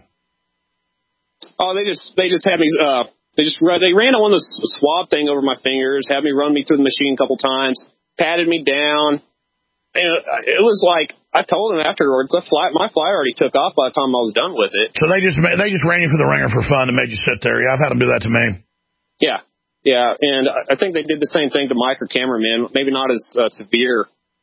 Oh, they just had me. They ran one of the swab thing over my fingers, had me run me through the machine a couple times, patted me down. And it was like, I told them afterwards, my flight already took off by the time I was done with it. So they just ran you for the ringer for fun and made you sit there. Yeah, I've had them do that to me. Yeah. And I think they did the same thing to Mike or cameraman, maybe not as severe,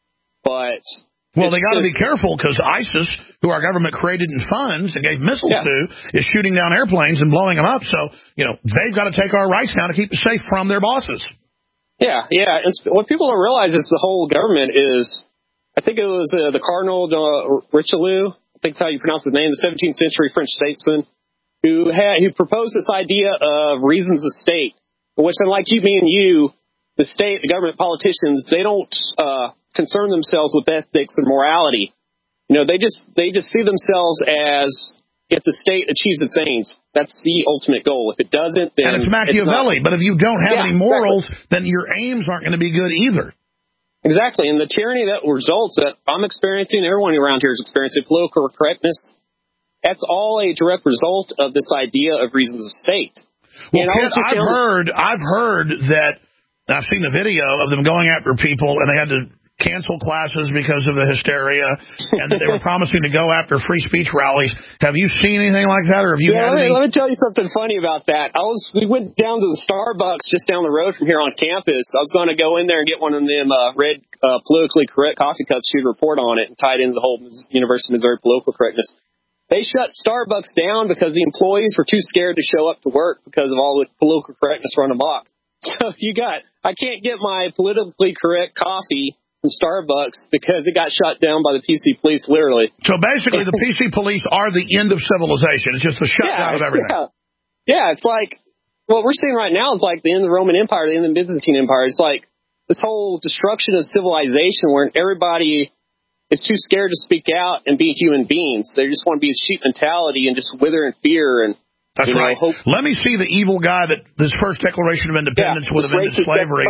but. Well, they got to be careful because ISIS, who our government created and funds and gave missiles to, is shooting down airplanes and blowing them up. So, they've got to take our rights now to keep us safe from their bosses. Yeah. And what people don't realize is the whole government is. I think it was the Cardinal de Richelieu, I think that's how you pronounce his name, the 17th century French statesman, who proposed this idea of reasons of state, which unlike me and you, the state, the government, politicians, they don't concern themselves with ethics and morality. They just see themselves as if the state achieves its aims. That's the ultimate goal. If it doesn't, then and it's Machiavelli. But if you don't have any morals, then your aims aren't going to be good either. Exactly, and the tyranny that results that I'm experiencing, everyone around here is experiencing, political correctness, that's all a direct result of this idea of reasons of state. Well, Kid, I've heard that, I've seen the video of them going after people, and they had to cancel classes because of the hysteria, and they were promising to go after free speech rallies. Have you seen anything like that, or have you had any? Let me tell you something funny about that. We went down to the Starbucks just down the road from here on campus. I was going to go in there and get one of them red politically correct coffee cups, shoot a report on it, and tie it into the whole University of Missouri political correctness. They shut Starbucks down because the employees were too scared to show up to work because of all the political correctness run amok. So I can't get my politically correct coffee from Starbucks because it got shut down by the PC police, literally. So basically, the PC police are the end of civilization. It's just the shutdown of everything. Yeah, it's like what we're seeing right now is like the end of the Roman Empire, the end of the Byzantine Empire. It's like this whole destruction of civilization where everybody is too scared to speak out and be human beings. They just want to be a sheep mentality and just wither in fear and. That's right. Let me see the evil guy that this first Declaration of Independence would have ended slavery.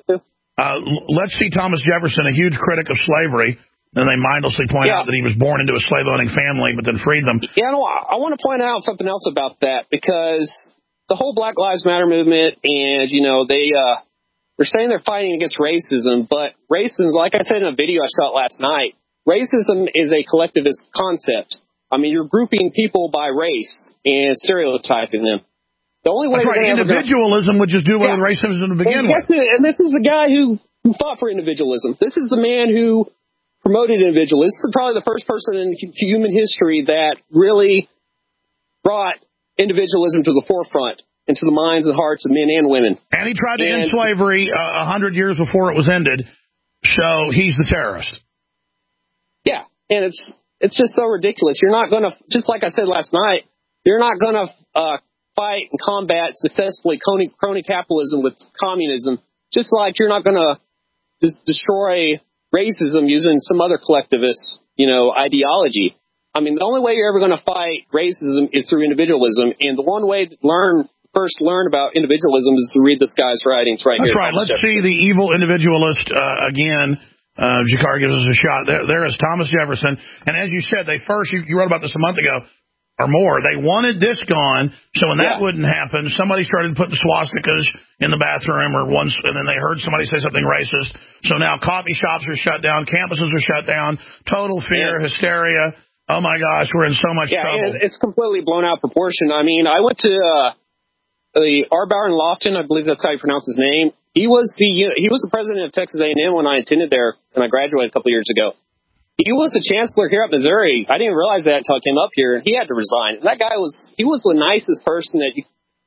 Let's see Thomas Jefferson, a huge critic of slavery, and they mindlessly point out that he was born into a slave-owning family but then freed them. Yeah, I want to point out something else about that because the whole Black Lives Matter movement and, they're saying they're fighting against racism, but racism, like I said in a video I shot last night, racism is a collectivist concept. I mean, you're grouping people by race and stereotyping them. The only way individualism would just do away with racism to begin with. And this is the guy who fought for individualism. This is the man who promoted individualism. This is probably the first person in human history that really brought individualism to the forefront, into the minds and hearts of men and women. And he tried to end slavery 100 years before it was ended, so he's the terrorist. Yeah, and it's just so ridiculous. You're not going to, just like I said last night, you're not going to fight and combat successfully crony capitalism with communism, just like you're not going to destroy racism using some other collectivist, ideology. I mean, the only way you're ever going to fight racism is through individualism, and the one way to first learn about individualism is to read this guy's writings right here. That's right. Let's see the evil individualist again. Jakar gives us a shot. There is Thomas Jefferson. And as you said, you wrote about this a month ago or more. They wanted this gone, so when that wouldn't happen, somebody started putting swastikas in the bathroom and then they heard somebody say something racist. So now coffee shops are shut down, campuses are shut down, total fear, hysteria. Oh, my gosh, we're in so much trouble. It's completely blown out proportion. I mean, I went to the R. Byron Lofton, I believe that's how you pronounce his name. He was the president of Texas A&M when I attended there, and I graduated a couple years ago. He was the chancellor here at Missouri. I didn't realize that until I came up here, and he had to resign. And that guy was the nicest person that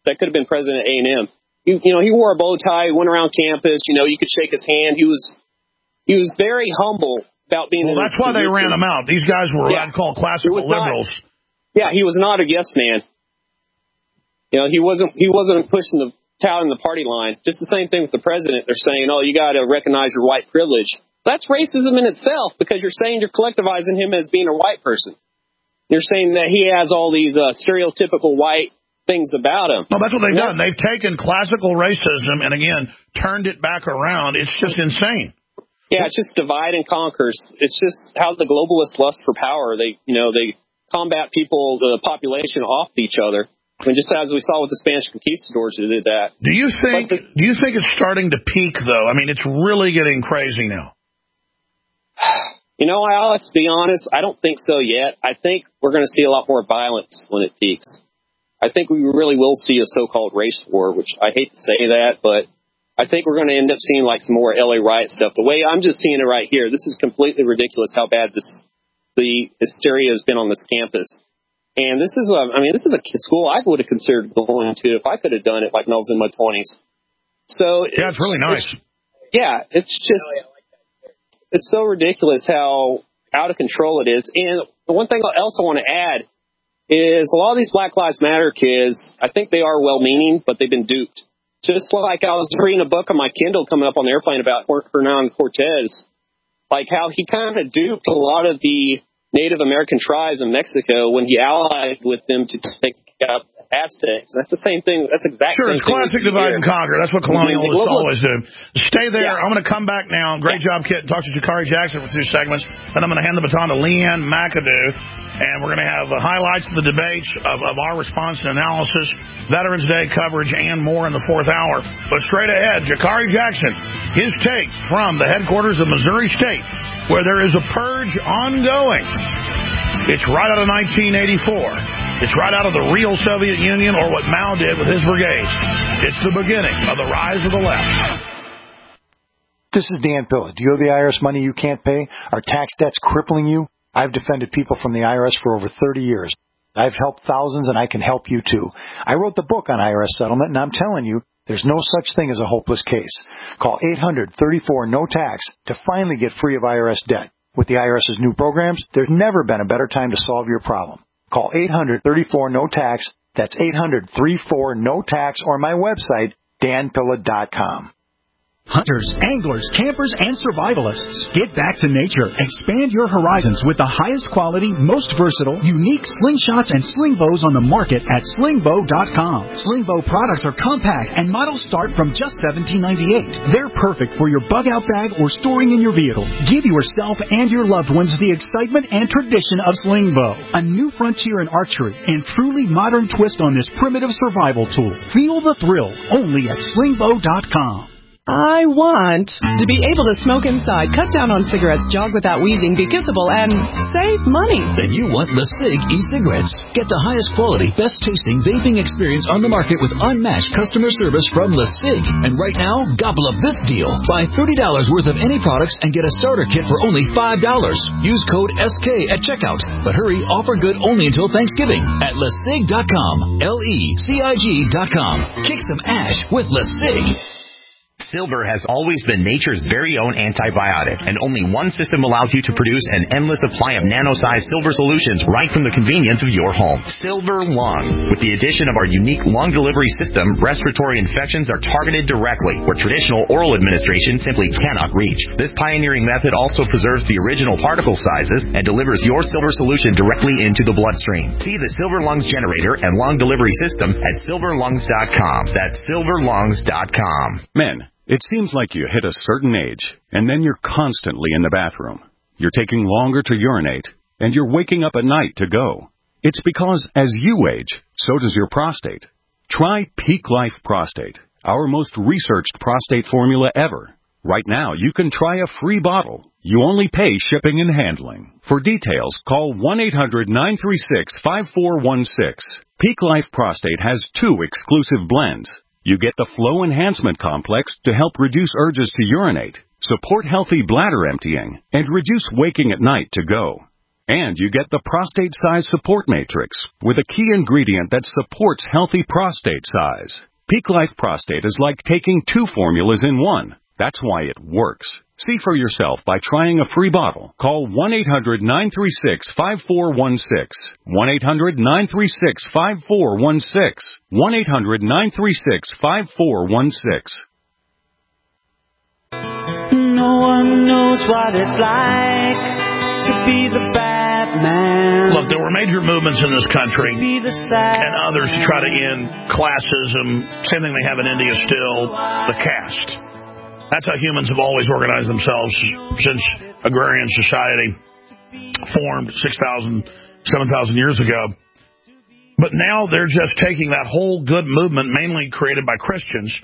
that could have been president of A&M. You know, he wore a bow tie, went around campus. You know, you could shake his hand. He was very humble about being. Well, that's why they ran him out. These guys were what I'd call classical liberals. He was not a yes man. You know, he wasn't pushing the touting the party line. Just the same thing with the president. They're saying, oh, you got to recognize your white privilege. That's racism in itself, because you're saying you're collectivizing him as being a white person. You're saying that he has all these stereotypical white things about him. Well, that's what they've done. They've taken classical racism and, again, turned it back around. It's just insane. Yeah, it's just divide and conquers. It's just how the globalists lust for power. They combat people, the population, off each other. I mean, just as we saw with the Spanish conquistadors who did that. Do you think it's starting to peak, though? I mean, it's really getting crazy now. You know, Alex, to be honest, I don't think so yet. I think we're going to see a lot more violence when it peaks. I think we really will see a so-called race war, which I hate to say that, but I think we're going to end up seeing like some more LA riot stuff. The way I'm just seeing it right here, this is completely ridiculous how bad the hysteria has been on this campus. And this is a school I would have considered going to if I could have done it like when I was in my 20s. So yeah, it's really nice. It's so ridiculous how out of control it is. And the one thing else I want to add is a lot of these Black Lives Matter kids, I think they are well-meaning, but they've been duped. Just like I was reading a book on my Kindle coming up on the airplane about Hernan Cortez, like how he kind of duped a lot of the Native American tribes in Mexico when he allied with them to take out Aztecs. That's the same thing. That's exactly sure. It's classic divide and conquer. That's what colonialists always do. Stay there. Yeah. I'm going to come back now. Great job, Kit. Talk to Jakari Jackson for 2 segments. Then I'm going to hand the baton to Leanne McAdoo, and we're going to have highlights of the debates of our response and analysis, Veterans Day coverage, and more in the 4th hour. But straight ahead, Jakari Jackson, his take from the headquarters of Missouri State, where there is a purge ongoing. It's right out of 1984. It's right out of the real Soviet Union, or what Mao did with his brigades. It's the beginning of the rise of the left. This is Dan Pilla. Do you owe the IRS money you can't pay? Are tax debts crippling you? I've defended people from the IRS for over 30 years. I've helped thousands, and I can help you too. I wrote the book on IRS settlement, and I'm telling you, there's no such thing as a hopeless case. Call 800-34-NO-TAX to finally get free of IRS debt. With the IRS's new programs, there's never been a better time to solve your problem. Call 800-34-NO-TAX. That's 800-34-NO-TAX, or my website, danpilla.com. Hunters, anglers, campers, and survivalists. Get back to nature. Expand your horizons with the highest quality, most versatile, unique slingshots and sling bows on the market at slingbow.com. Slingbow products are compact and models start from just $17.98. They're perfect for your bug-out bag or storing in your vehicle. Give yourself and your loved ones the excitement and tradition of Slingbow, a new frontier in archery and truly modern twist on this primitive survival tool. Feel the thrill only at slingbow.com. I want to be able to smoke inside, cut down on cigarettes, jog without wheezing, be kissable, and save money. Then you want LeSig e-cigarettes. Get the highest quality, best tasting vaping experience on the market with unmatched customer service from LeSig. And right now, gobble up this deal. Buy $30 worth of any products and get a starter kit for only $5. Use code SK at checkout. But hurry, offer good only until Thanksgiving at LeSig.com. LECIG.com. Kick some ash with LeSig. Silver has always been nature's very own antibiotic, and only one system allows you to produce an endless supply of nano-sized silver solutions right from the convenience of your home. Silver Lung. With the addition of our unique lung delivery system, respiratory infections are targeted directly, where traditional oral administration simply cannot reach. This pioneering method also preserves the original particle sizes and delivers your silver solution directly into the bloodstream. See the Silver Lungs generator and lung delivery system at silverlungs.com. That's silverlungs.com. Men, it seems like you hit a certain age, and then you're constantly in the bathroom. You're taking longer to urinate, and you're waking up at night to go. It's because as you age, so does your prostate. Try Peak Life Prostate, our most researched prostate formula ever. Right now, you can try a free bottle. You only pay shipping and handling. For details, call 1-800-936-5416. Peak Life Prostate has 2 exclusive blends. You get the Flow Enhancement Complex to help reduce urges to urinate, support healthy bladder emptying, and reduce waking at night to go. And you get the prostate size support matrix with a key ingredient that supports healthy prostate size. Peak Life Prostate is like taking 2 formulas in one. That's why it works. See for yourself by trying a free bottle. Call 1-800-936-5416. 1-800-936-5416. 1-800-936-5416. No one knows what it's like to be the bad man. Look, there were major movements in this country and others to try to end classism. Same thing they have in India still, the caste. That's how humans have always organized themselves since agrarian society formed 6,000, 7,000 years ago. But now they're just taking that whole good movement, mainly created by Christians,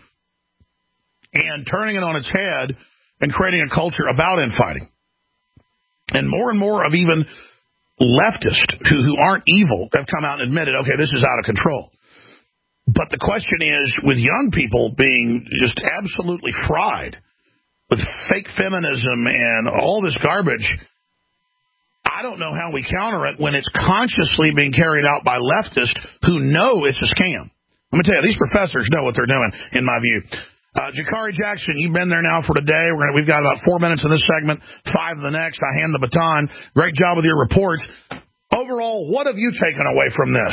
and turning it on its head and creating a culture about infighting. And more of even leftists who aren't evil have come out and admitted, okay, this is out of control. But the question is, with young people being just absolutely fried with fake feminism and all this garbage, I don't know how we counter it when it's consciously being carried out by leftists who know it's a scam. Let me tell you, these professors know what they're doing, in my view. Jakari Jackson, you've been there now for today. We've got about 4 minutes in this segment, 5 in the next. I hand the baton. Great job with your reports. Overall, what have you taken away from this?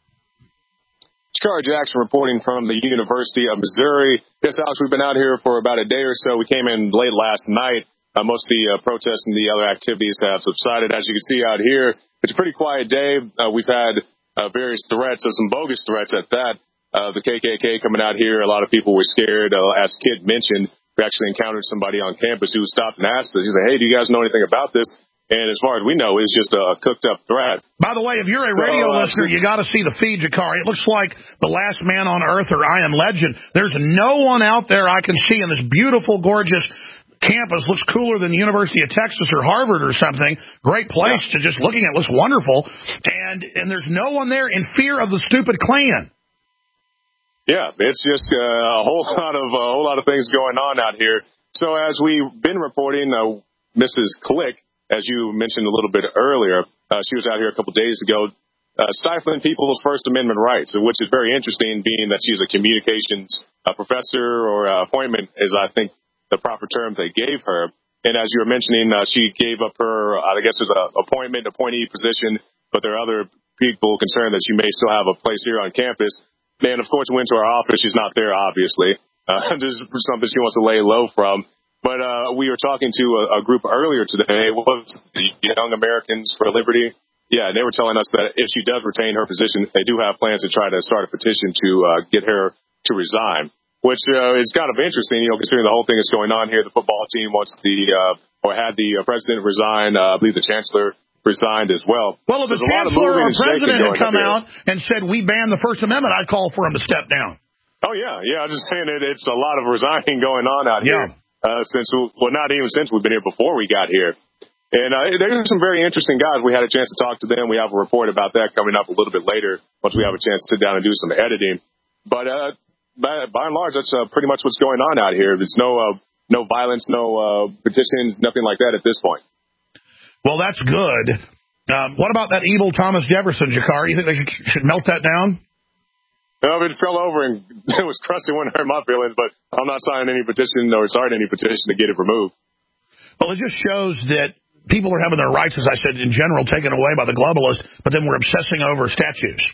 Jakari Jackson reporting from the University of Missouri. Yes, Alex, we've been out here for about a day or so. We came in late last night. Most of the protests and the other activities have subsided. As you can see out here, it's a pretty quiet day. We've had various threats, some bogus threats at that. The KKK coming out here, a lot of people were scared. As Kit mentioned, we actually encountered somebody on campus who stopped and asked us. He said, hey, do you guys know anything about this? And as far as we know, it's just a cooked-up threat. By the way, if you're a radio listener, you got to see the feed, Jakari. It looks like The Last Man on Earth or I Am Legend. There's no one out there I can see in this beautiful, gorgeous campus. Looks cooler than the University of Texas or Harvard or something. Great place to just looking at. Looks wonderful. And there's no one there in fear of the stupid Klan. Yeah, it's just a whole lot of things going on out here. So as we've been reporting, Mrs. Click, as you mentioned a little bit earlier, she was out here a couple days ago stifling people's First Amendment rights, which is very interesting, being that she's a communications professor, or appointment is, I think, the proper term they gave her. And as you were mentioning, she gave up her, I guess, appointee position, but there are other people concerned that she may still have a place here on campus. And, of course, went to our office. She's not there, obviously. This is something she wants to lay low from. But we were talking to a group earlier today. What was the Young Americans for Liberty? Yeah, and they were telling us that if she does retain her position, they do have plans to try to start a petition to get her to resign, which is kind of interesting, considering the whole thing is going on here. The football team wants had the president resign. I believe the chancellor resigned as well. Well, if the chancellor or president had come out and said, we ban the First Amendment, I'd call for him to step down. Oh, yeah. I'm just saying it's a lot of resigning going on out here. Not even since we've been here, before we got here. And there's some very interesting guys. We had a chance to talk to them. We have a report about that coming up a little bit later once we have a chance to sit down and do some editing. But by and large, that's pretty much what's going on out here. There's no violence, no petitions, nothing like that at this point. Well, that's good. What about that evil Thomas Jefferson, Jakari? You think they should melt that down? No, it fell over and it was crusty. It wouldn't hurt my feelings, but I'm not signing any petition or starting any petition to get it removed. Well, it just shows that people are having their rights, as I said, in general, taken away by the globalists, but then we're obsessing over statues.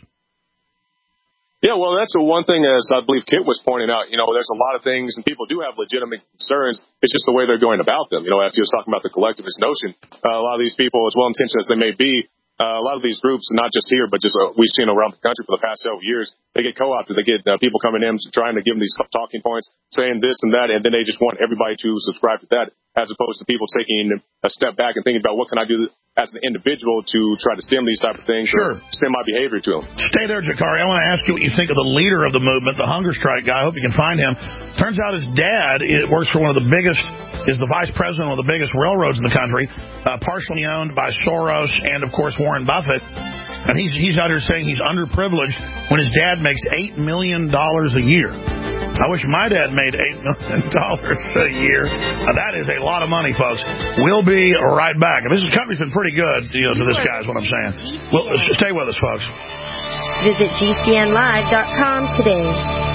Yeah, well, that's the one thing, as I believe Kent was pointing out, there's a lot of things, and people do have legitimate concerns. It's just the way they're going about them. As he was talking about the collectivist notion, a lot of these people, as well-intentioned as they may be, a lot of these groups, not just here, but just we've seen around the country for the past several years, they get co-opted. They get people coming in trying to give them these talking points, saying this and that, and then they just want everybody to subscribe to that, as opposed to people taking a step back and thinking about what can I do as an individual to try to stem these type of things, or stem my behavior to them. Stay there, Jakari. I want to ask you what you think of the leader of the movement, the hunger strike guy. I hope you can find him. Turns out his dad works for is the vice president of one of the biggest railroads in the country, partially owned by Soros and, of course, Warren Buffett. And he's out here saying he's underprivileged when his dad makes $8 million a year. I wish my dad made $8 million a year. That is a lot of money, folks. We'll be right back. This country's been pretty good, to this guy is what I'm saying. Well, stay with us, folks. Visit GCNlive.com today.